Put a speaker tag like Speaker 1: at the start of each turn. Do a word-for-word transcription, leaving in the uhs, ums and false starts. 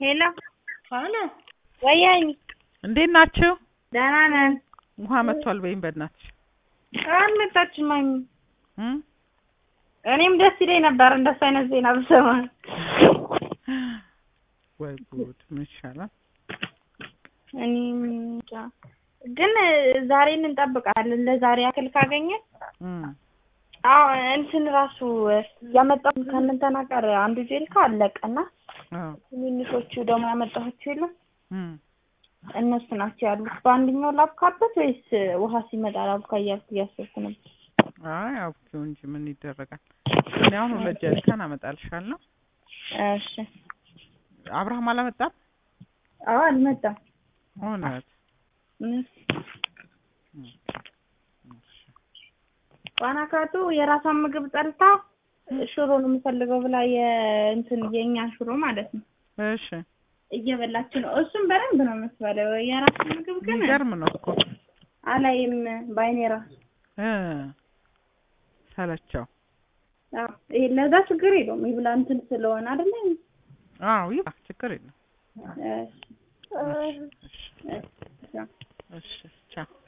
Speaker 1: ሄሎ
Speaker 2: ሃሎ
Speaker 1: ወያይ
Speaker 2: እንዴት ናችሁ?
Speaker 1: ደህና ነን።
Speaker 2: ውሃ መጥቷል በይኝ በእናትሽ።
Speaker 1: አልመጣችም ማሚ።
Speaker 2: እም
Speaker 1: እኔም ደስ ይለኝ ነበር እንደሱ አይነት ዜና ብሰማ።
Speaker 2: ወይ ጉድ ምን ይሻላል?
Speaker 1: እኔም እንጃ ግን ዛሬን እንጠብቃለን። ለዛሬ ያክል ካገኘን
Speaker 2: እም
Speaker 1: አዎ እንትን ራሱ ያመጣሁት ከእንትና ጋር አንዱ ጄልካ አለቀና
Speaker 2: አዎ
Speaker 1: ትንንሾቹ ደግሞ ያመጣኋቸው የለም
Speaker 2: እም
Speaker 1: እነሱ ናቸው ያሉት። በአንደኛው ላብካበት ወይስ ውሃ ሲመጣ ላብካ እያልኩ እያሰብኩ ነበር።
Speaker 2: አይ አብኪው እንጂ ምን ይደረጋል። እኔ አሁን ሁለት ጀሪካን አመጣልሻለሁ።
Speaker 1: እሺ
Speaker 2: አብርሃም አላመጣም?
Speaker 1: አዎ አልመጣም።
Speaker 2: እውነት?
Speaker 1: ዋናካቱ የራሷን ምግብ ጠልታ ሽሮ ነው የምፈልገው ብላ የእንትን የእኛን ሽሮ ማለት ነው።
Speaker 2: እሺ
Speaker 1: እየበላች ነው። እሱም በደንብ ነው የምትበለው። የራሷ ምግብ ግን
Speaker 2: ይገርም ነው እኮ
Speaker 1: አላይም ባይኔ ራሱ
Speaker 2: እ ሰለቸው።
Speaker 1: አዎ ይሄ ለዛ ችግር የለውም ይብላ እንትን ስለሆነ አይደለ?
Speaker 2: አዎ ይብላ ችግር የለም።
Speaker 1: እሺ
Speaker 2: እሺ እሺ ቻው